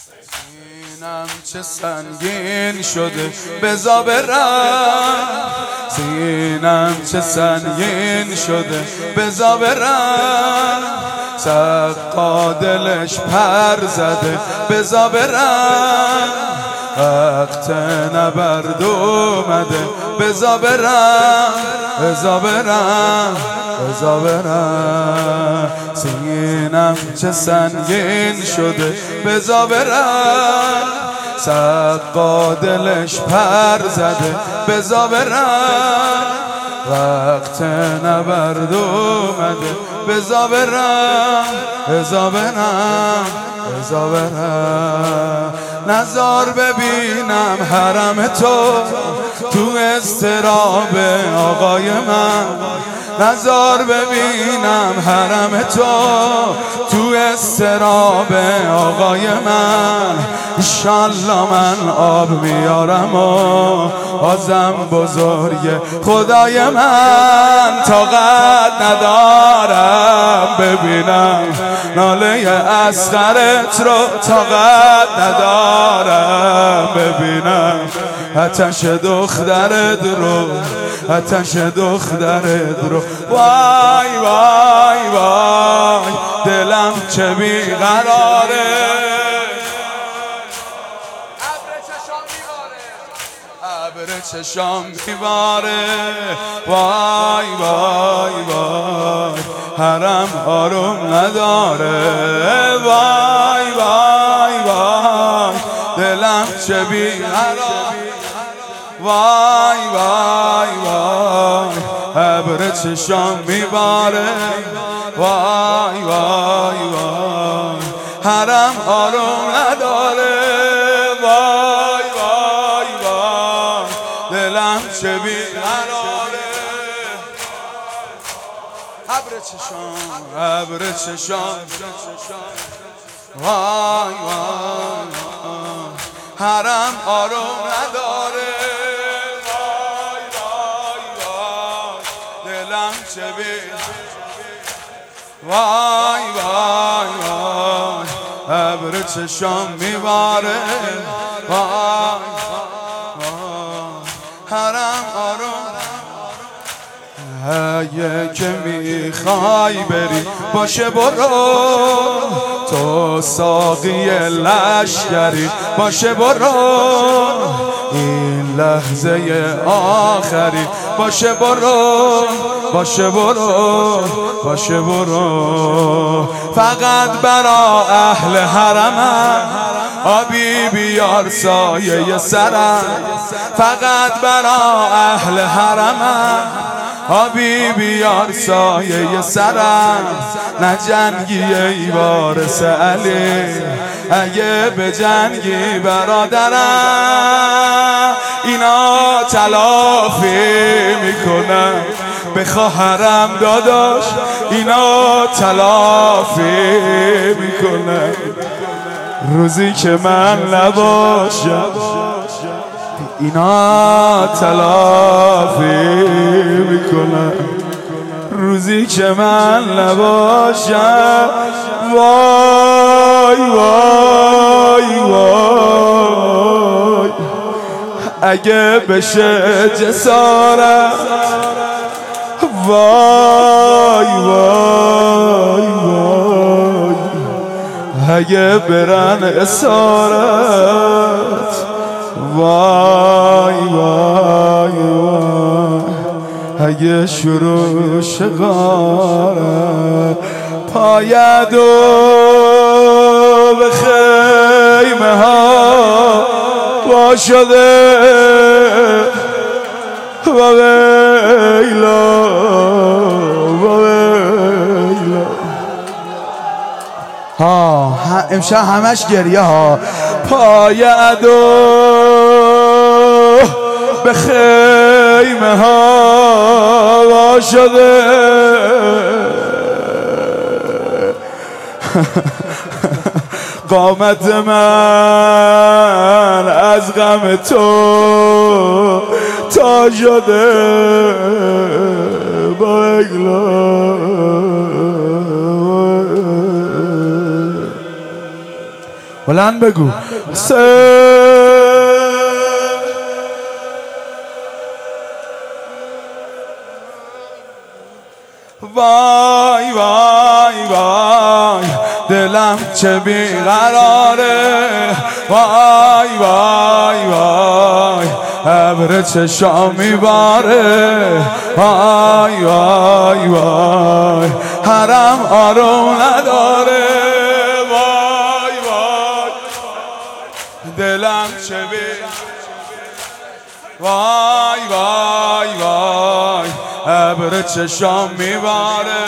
سینم چه سنگین شده بزا برم، سینم چه سنگین شده بزا برم، سقا دلش پر زده بزا برم، وقت نبرد اومده بزا برم، بزا برم، بزا برم، سینم چه سنگین شده بزا برم، سقا دلش پر زده بزا برم، وقت نبرد اومده بزا برم، بزا برم، بزا برم، نزار ببینم حرم تو اضطراب آقای من، نزار ببینم حرم تو اضطراب آقای من، انشالله من آب میارم و بازم بزرگ خدای من، طاقت ندارم ببینم ناله اصغرت رو، طاقت ندارم ببینم آتش دخترت رو، آتش دخترت رو، وای وای وای دلم چه بیقراره، ابر چشام میباره، وای وای وای حرم آروم نداره، وای وای وای دلم چه بیقراره، وای وای وای ابر چشام میباره، وای وای وای حرم آروم نداره، وای وای وای دلم چه بیقراره، ابر چشام، ابر چشام، وای وای حرم آروم نداره، وای وای وای دلم چه وای وای وای ابر چشام میباره، وای وای حرم آروم، اگه که میخوای بری باشه برو، تو ساقی لشکری باشه برو، این لحظه آخری باشه برو، باشه برو، باشه برو، فقط برا اهل حرمم آبی بیار سایه سرم، فقط برا اهل حرمم آبی بیار سایه سرم، نجنگی ای وارث علی اگه به جنگی برادرم، اینا تلافی میکنن به خواهرم داداش، اینا تلافی میکنن روزی که من نباشم، اینا تلافی میکنن روزی که من نباشم، وای وای وای اگه بشه جسارت، وای وای وای اگه برن اسارت، وای وای وای اگه شروع شغارت، پایدو به خیمه ها وا شده و ویلا و ویلا، ها امشب همش گریه ها، پایدو به خیمه ها وا شده قامت من از غم تو تا شده با بلند بگو وای وای وای دلم چه بیقراره، وای وای وای ابر چشام میباره، وای وای وای حرم آروم نداره، وای وای دلم چه وای وای وای ابر چشام میباره،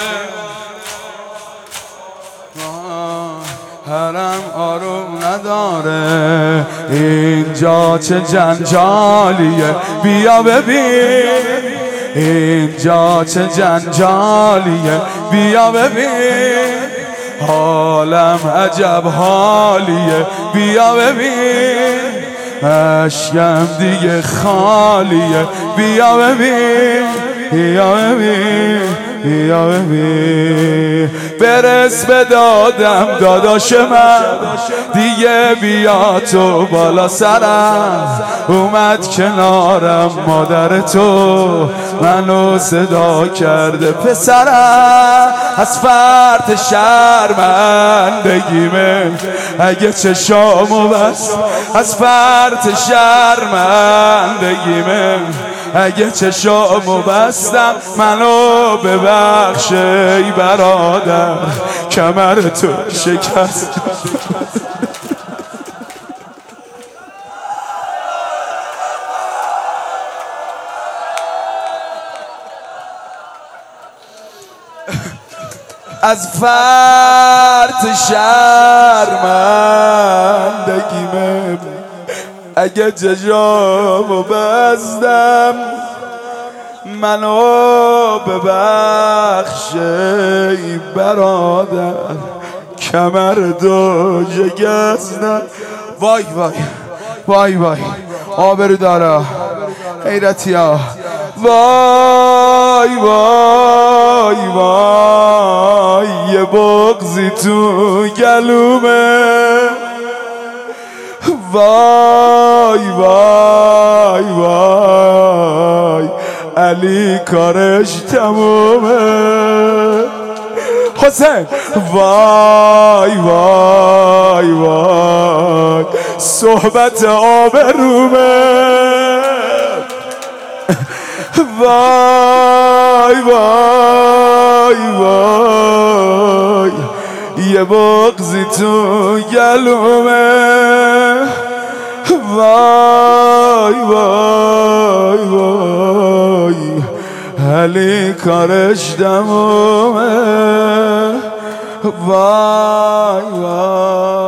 حرم آروم نداره، اینجا چه جنجالیه بیا ببین، اینجا چه جنجالیه بیا ببین، حالم عجب حالیه بیا ببین، اشکم دیگه خالیه بیا ببین، بیا ببین، بیا ببین، برس به دادم داداش من دیگه، بیا تو بالا سرم، اومد کنارم مادر تو منو صدا کرده پسرم، از فرط شرمندگیمه اگه چشامو بست، از فرط شرمندگیمه اگه چشامو بستم، منو ببخش ای برادر کمر تو شکست. از فرط شرمندگیمه اگه چشامو بستم، منو ببخش ای برادر کمر دو شکستم. وای وای وای وای آبرو دارا غیرتی ها، وای وای وای یه بغضی تو گلومه، وای وای وای علی کارش تمومه، حسین وای وای وای صحبت آبرومه، وای وای وای یه بغضی تو گلومه، وای وای وای علی کارش دمومه، وای وای